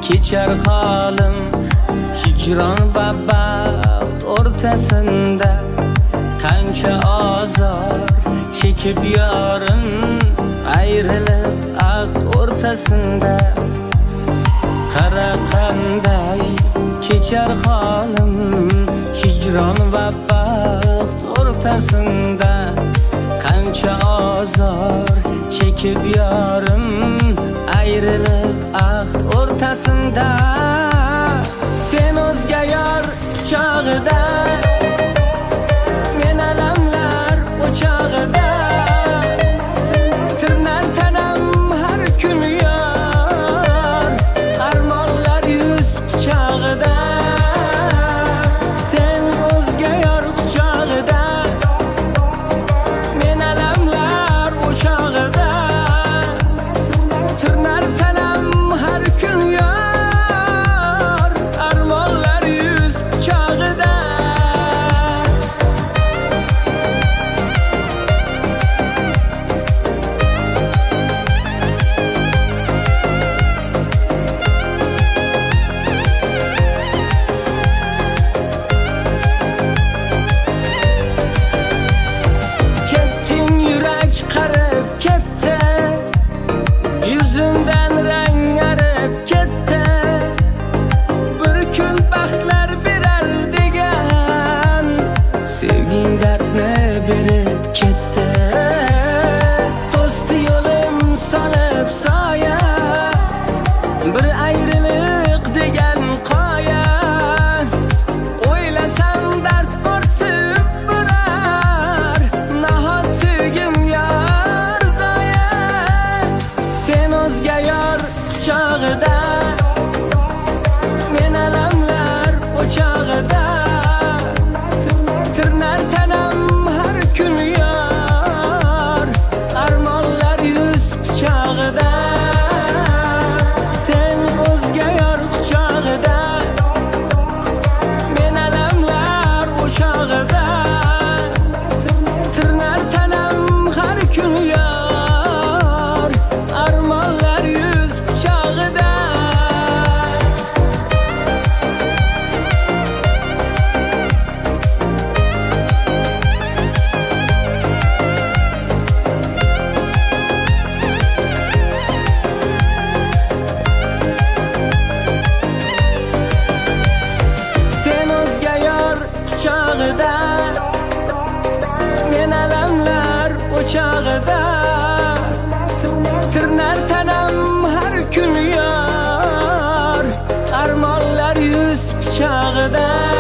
kechar holim hijron va baxt o'rtasında. Qancha azor çekib yorim ayrılık ahd o'rtasında. Qara qanday kechar holim hijron va baxt o'rtasında. Qancha azor çekib yorim ayrılık ahd o'rtasında. Sen o'zga yor quchog'ida, men alamlar o'chog'ida. Tirnar tanam har kun yor, armonlar yuz quchog'ida. Sen o'zga yor quchog'ida, men alamlar o'chog'ida. Tirnar tanam har kun yor, armonlar yuz quchog'ida. Ketding yurak qarib ketdi, yuzimdan rang arib ketdi. Bir kun baxtlar berar degan, sevging dardni berib ketdi. To'sdi yo'lim solib soya, bir ayrılık degan qoya. O'ylasam dard ortib borar, nahot sevgim yor zoya. Sen o'zga yor quchog'ida, men alamlar o'chog'ida. Tirnar tanam har kun yor, armonlar yuz quchog'ida. Sen o'zga yor quchog'ida, men alamlar o'chog'ida. Tirnar tanam har kun yor, armonlar yuz quchog'ida. Sen o'zga yor quchog'ida, men alamlar o'chog'ida. Tirnar tanam har kun yor, armonlar yuz quchog'ida.